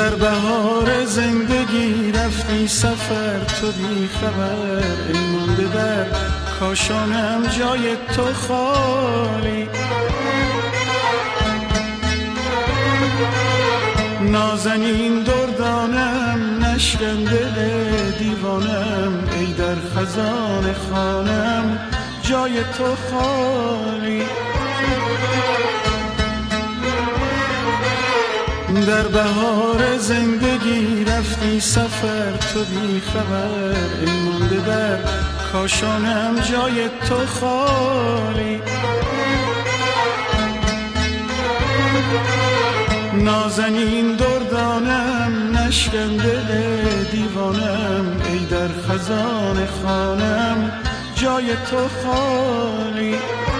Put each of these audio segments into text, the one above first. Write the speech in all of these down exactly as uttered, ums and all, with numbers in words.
در بهار زندگی رفتی سفر تو بی خبر، ای مانده در کاشانم جای تو خالی. نازنین دردانم نشکن دل دیوانم، ای در خزان خانم جای تو خالی. در بهار زندگی رفتی سفر تو بی خبر، ای مانده در کاشانم جای تو خالی. نازنین دردانم نشکن دل دیوانم، ای در خزان خانم جای تو خالی.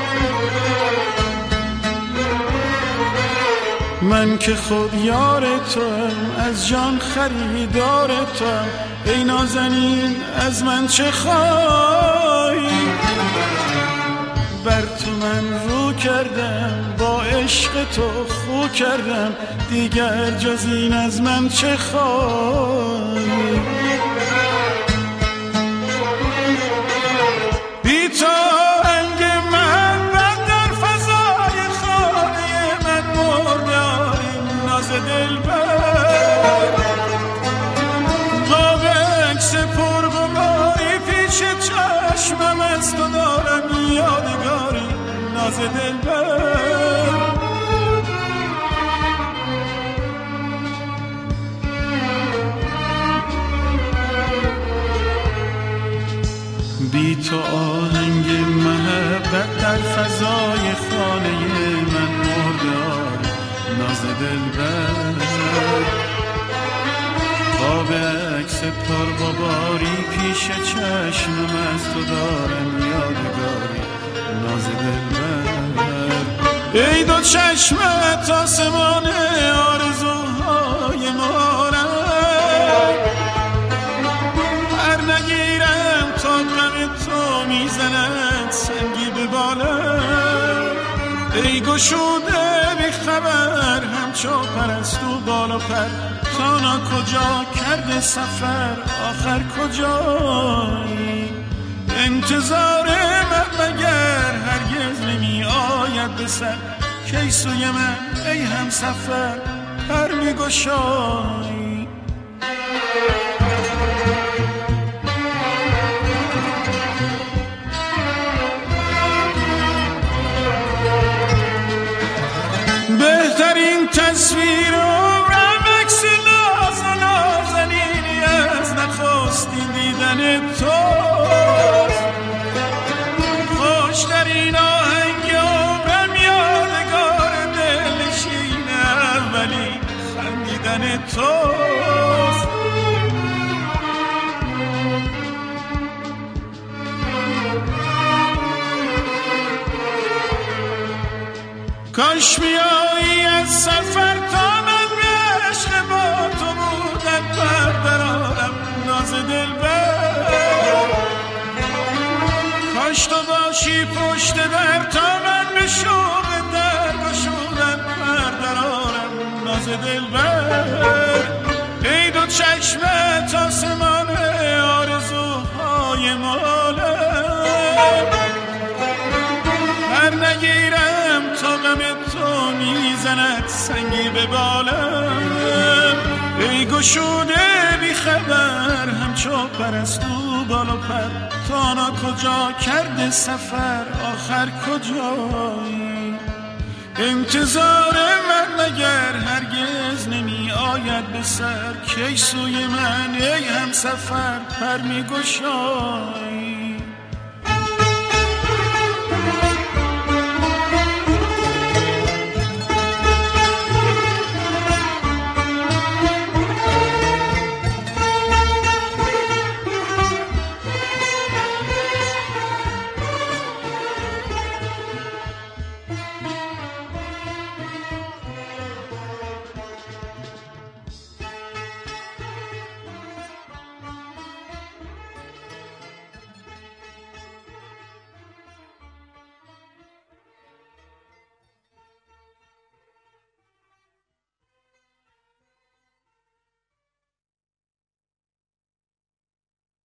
من که خود یار توام از جان خریدار توام، ای نازنین از من چه خواهی؟ بر تو من رو کردم با عشق تو خو کردم، دیگر جز این از من چه خواهی؟ بی تو آهنگ محبت در فضای خانه من مرداریم ناز دلبر. قاب عکس پرغباری پیش چشمم از تو دارم یادگاری ناز دلبر. بی تو آهنگ محبت در فضای خانه من مردار ناز دلبر. قاب عکس پرغباری پیش چشمم از تو دارم یادگاری ناز دلبر. ای دو چشمت آسمان آرزوهای مارم، هر نگیرم تا غم تو میزند سنگی به بالم. ای گشوده بی خبر همچو پرستو بالا پر، تانا کجا کرده سفر آخر کجایی؟ انتظار من مگر هرگز نمی آید به سر، کی سوی من ای هم سفر پر می گشایی؟ بهترین تصویر عمرم عکس ناز و نازنینی از نخستین دیدن توست. خوشترین آهنگ عمرم یادگار دلنشین اولی خندیدن توست. کاش بیایی از سفر تا من به عشق با تو بودن پر درآرم ناز دلبر. کاش تو باشی پشت در تا من به شوق در گشودن پر درآرم ناز دلبر. ای دو چشمت آسمان آرزوهای مالم، هر نگیرم تا غم تو میزند سنگی به بالم. ای گشوده بی خبر همچو پرستو بالا پر، تانا کجا کرده سفر آخر کجایی؟ انتظار من مگر هرگز نمی آید به سر، کی سوی من ای هم سفر پر می گشایی؟